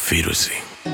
فیروزی.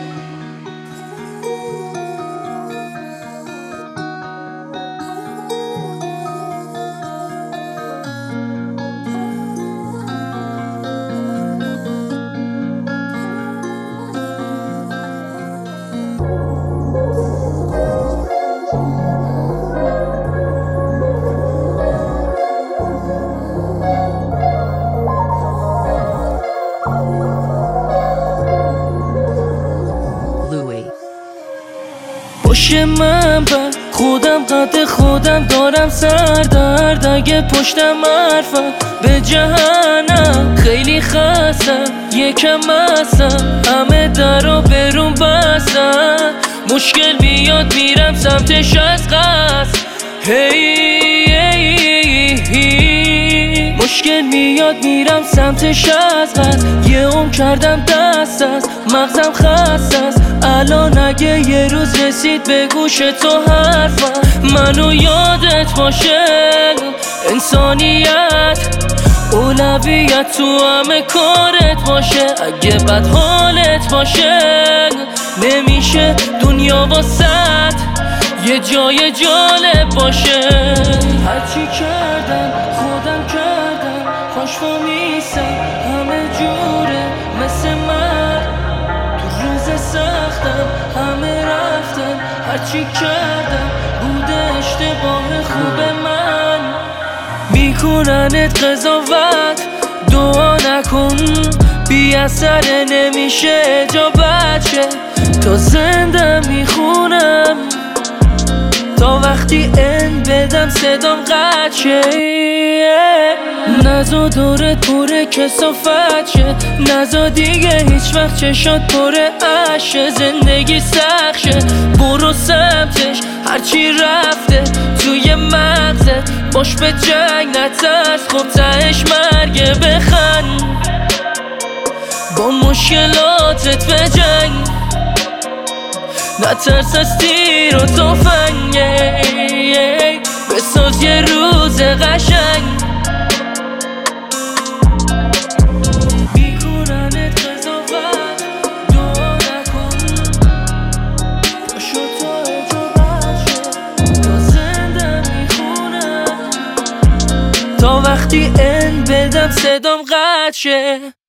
پشت من بر خودم قد خودم دارم سردرد. اگه پشتم حرفم به جهنم خیلی خستم، یکم مستم، همه درو برون بستم. مشکل میاد میرم سمتش از قصد، مشکل میاد میرم سمتش از قصد. یه عمر کردم دست از مغزم خسته است. الان اگه یه روز رسید به گوش تو حرفم، منو یادت باشه. انسانیت اولویت تو همه کارت باشه. اگه بد حالت باشه نمیشه دنیا واسط یه جای جالب باشه. هرچی کردم خودم کردم، خوش میسم همه جوره مثل من. تو روز سختم همه رفتن، هرچی کردم بوده اشتباه خوب من. میکننت قضاوت دعا نکن، بی اثر نمیشه جا بچه. تا زنده میخونم تا وقتی بدم صدام قطع شه. نزا دورت پره کسافت شه، نزا دیگه هیچ وقت چشات پره عشه. زندگی سخت شه برو سمتش، هرچی رفته توی مغزت باش به جنگ نترس. خب تهش مرگه بخند با مشکلاتت به جنگ، نترس از تیر و تفنگ. بساز یه روز قشنگ، میکننت قضاوت دعا نکن. پاشو تا اجابت شه، تا زنده میخونم تا وقتی بدم صدام قطع شه.